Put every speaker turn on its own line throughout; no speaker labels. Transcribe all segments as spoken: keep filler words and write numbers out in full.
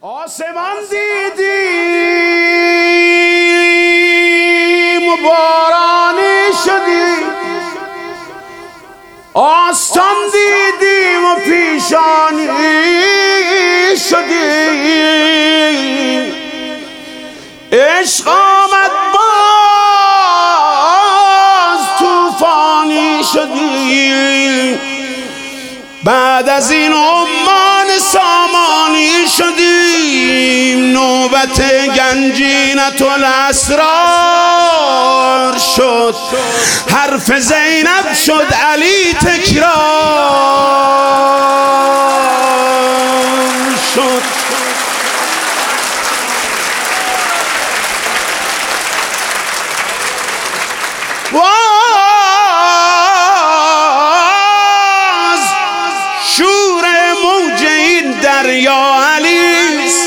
آسمان دیدیم و بارانی شدیم، آستان دیدیم و پیشانی شدیم، عشق آمد باز طوفانی شدیم، بعد از این امان سامانی شدیم، نوبت گنجینة الاسرار شد، حرف زینب شد علی تکرار شد. باز شور موج این دریا علیست،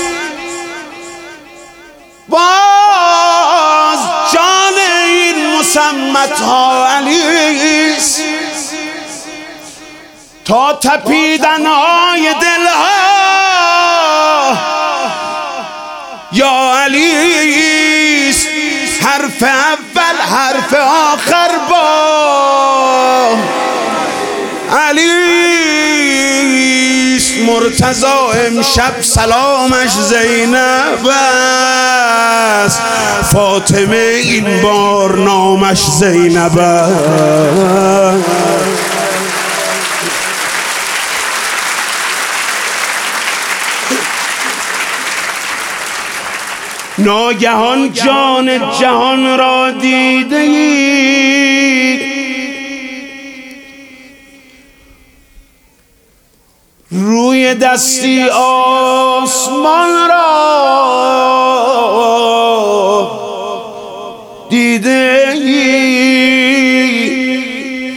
باز جان این مسمتها علیست، تا تپیدنهای دلها یا علیست، حرف اول حرف آخر با علیست. مرتضی امشب سلامش زینب است، فاطمه این بار نامش زینب است. ناگهان جان جهان را دیده اید، روی دستی آسمان را دیده اید،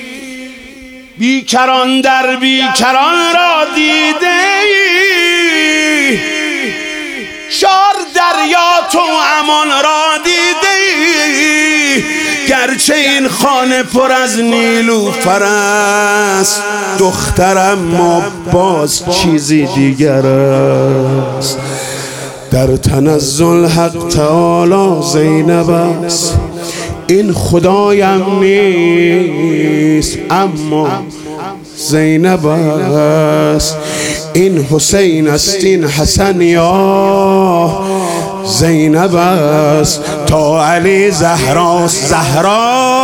بیکران در بیکران را دیده اید، چار دریا تو امان را دیده ای، گرچه این خانه پر از نیلوفر است، دخترم ما باز چیزی دیگر است. در تنزل حق تعالی زینب است، این خدایم نیست اما زینب است، این حسین است این حسن یا زینب است، تا علی زهراست زهرا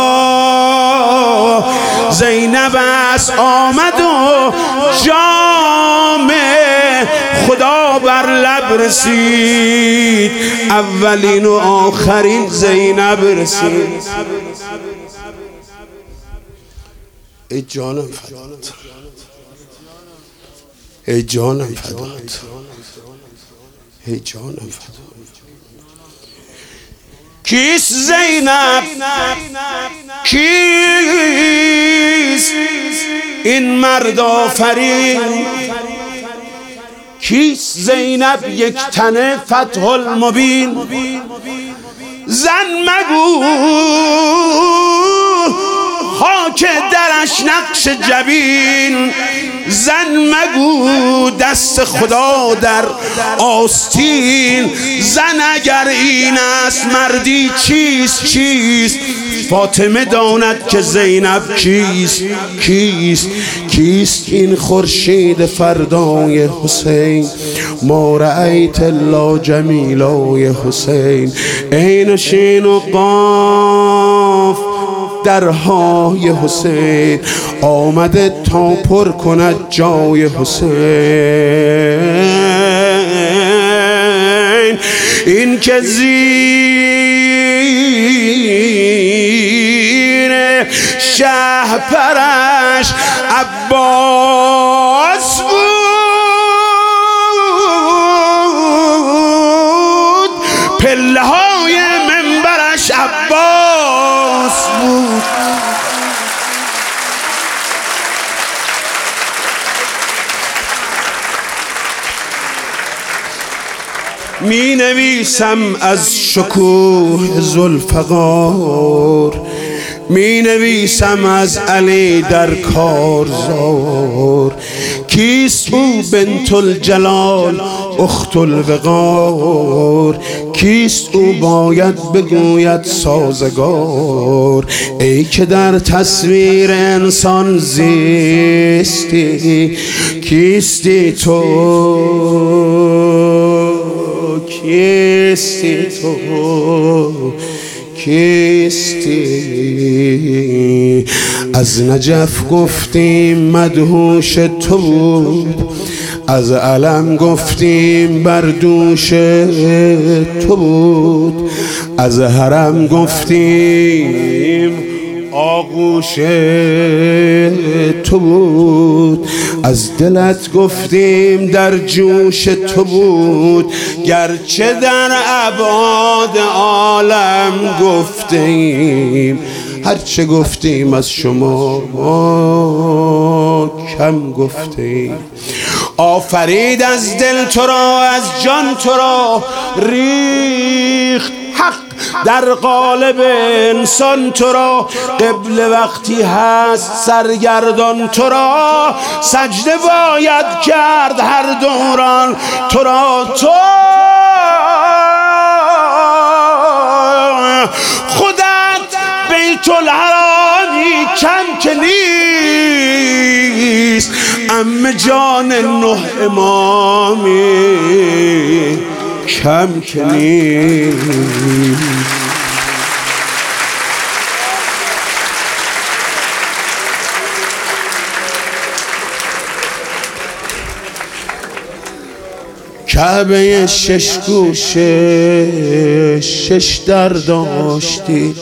زینب است. آمد و جام خدا بر لب رسید، اولین و آخرین زینب رسید. ای جانم فدات، ای جانم فدات، ای جانم فدات. کیست زینب؟ کیست این مرد آفرین؟ کیست زینب یک تنه فتح المبین؟ زن مگو خاک درش نقش جبین، زن مگو دست خدا در آستین، زن اگر این است مردی چیست چیست؟ فاطمه داند که زینب کیست کیست کیست این خورشید فردای حسین؟ ما رأیت الا جمیلای حسین، عین شین و قاف درهای حسین، آمده تا پر کند جای حسین. این که زیر شهپرش عباس بود، پله های منبرش عباس بود. می نویسم از شکوه ذوالفقار، می نویسم از علی در کارزار. کیست او بنت الجلال اخت الوقار. کیست او باید بگوید سازگار. ای که در تصویر انسان زیستی، کیستی تو، کیستی تو، کیستی. از نجف گفتیم مدهوش تو بود، از علم گفتیم بر دوش تو بود، از حرم گفتیم آغوش تو بود، از دلت گفتیم در جوش تو بود. گرچه در ابعاد عالم گفتیم، هرچه گفتیم از شما ما کم گفتیم. آفرید از دل تو را، از جان تو را ریخت حق در قالب انسان تو را. قبل وقتی هست سرگردان تو را، سجده باید کرد هر دوران تو را. تو خودت بیت الحرامی کم که نیست، ام جان نه امامی کم که نیست. کعبه شش گوشه شش در داشتی،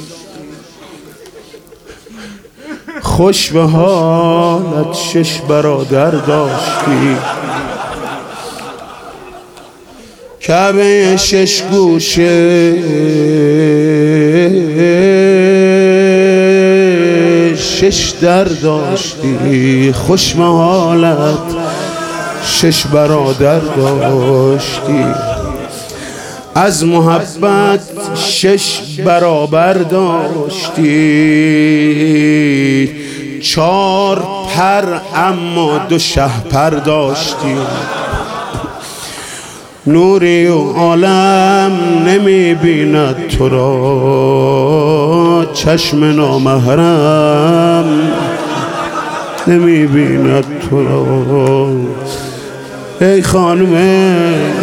خوش به حالت شش برادر داشتی. کعبه شش گوشه شش در داشتی، خوش به حالت شش برادر داشتی. از محبت شش برابر داشتی، چار پر اما دو شهپر داشتی. نوری و عالم نمی بیند تو را، چشم نامحرم نمی بیند تو را. ای خانمه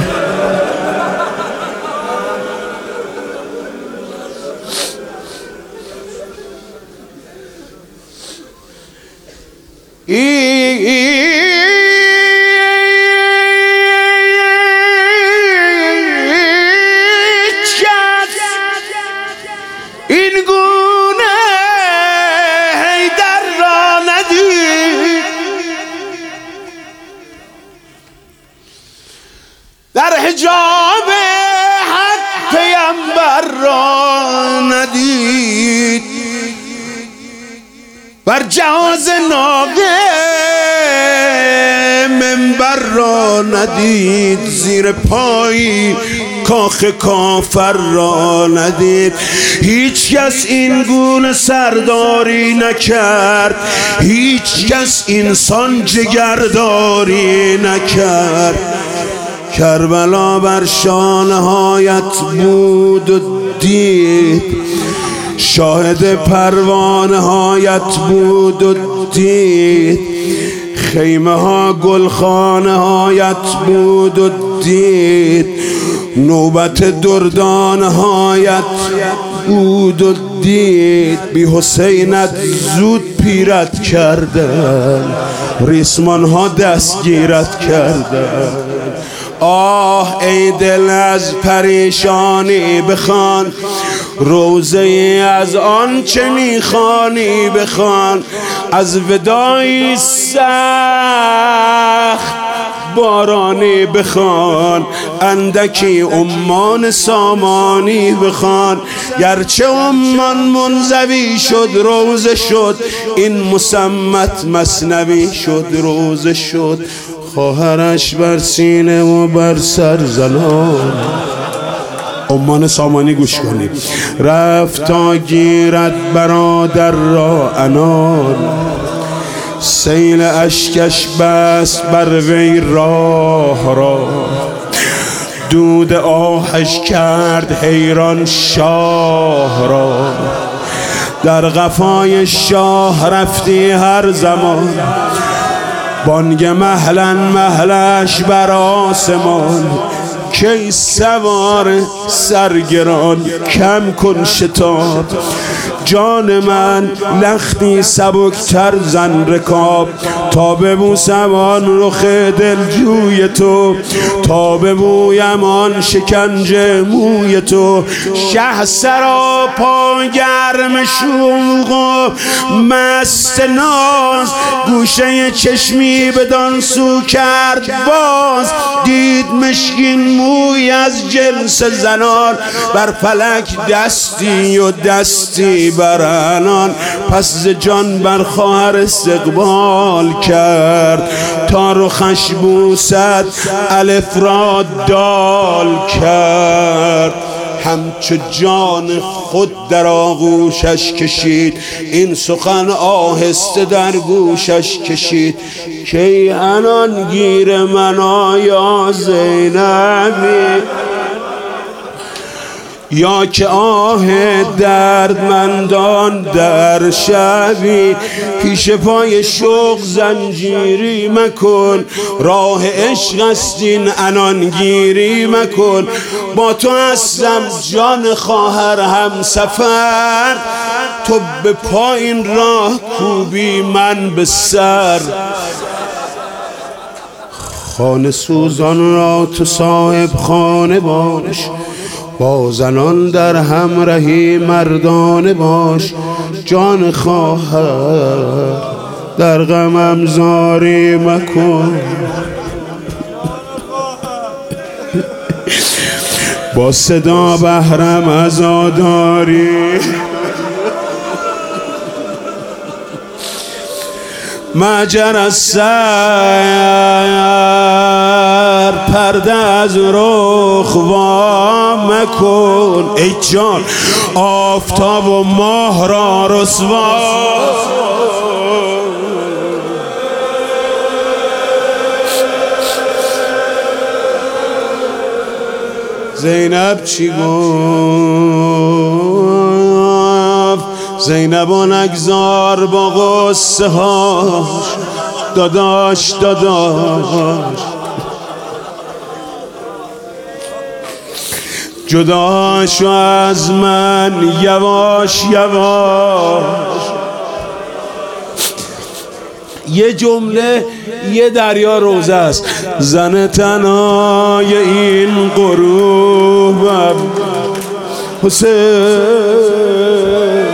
این گونه حیدر را ندید، در حجاب حق پیامبر را ندید، بر جهاز ناقه منبر را ندید، زیر پای کاخ کافر را ندید. هیچ کس این گونه سرداری نکرد، هیچ کس اینسان جگرداری نکرد. کربلا بر شانهایت بود و دید، شاهد پروانه هایت بود و دید. خیمه ها گلخانه هایت بود و دید، نوبت دردانه هایت بود و دید. بی حسینت زود پیرت کردن، ریسمان ها دستگیرت کردن. آه ای دل از پریشانی بخوان، روزه از آن چه میخوانی بخوان. از وداعی سخت بارانی بخوان، اندکی عمان سامانی بخوان. گرچه عمان منزوی شد روزه شد، این مسمت مثنوی شد روزه شد. خواهرش بر سینه و بر سر زنان، عمان سامانی گوش کنید. رفت تا گیرد برادر را عنان، سیل اشکش بست بر وی راه را. دود آهش کرد حیران شاه را. در قفای شاه رفتی هر زمان، بانگ مهلن مهلش بر آسمان. کی سوار سرگران کم کن شتاب، جان من لختی سبکتر زن رکاب. تا ببوسم آن رخ دلجوی تو، تا ببویم آن شکنجه موی تو. شه سراپا گرم شوق و مست ناز، گوشه چشمی بدان سو کرد باز. دید مشکین موی از جنس زنان، بر فلک دستی و دستی بر انان. پس ز جان بر خواهر استقبال کرد، تا رخش بوسد الف را دال کرد. همچو جان خود در آغوشش کشید، این سخن آهسته در گوشش کشید. کی انان گیر من آیا زینبی، یا که آه دردمندان در شبی. پیش پای شوق زنجیری مکن، راه عشق است این انان گیری مکن. با تو هستم جان خواهر هم سفر، تو به پایین راه کوبی من به سر. خانه سوزان را تو صاحب خانه باش، با زنان در همراهی مردانه باش. جان خواهر در غمم زاری مکن، با صدا بهرم عزاداری. مجر از سر پرده از رخ وا مکن. ای جان آفتاب و ماه را رسوا، زینب چی گفت؟ زینب و نگذار با غصه هاش، داداش داداش جدا شو از من یواش یواش. یه جمله یه دریا روزه است. زن تنهای این غروبم حسین،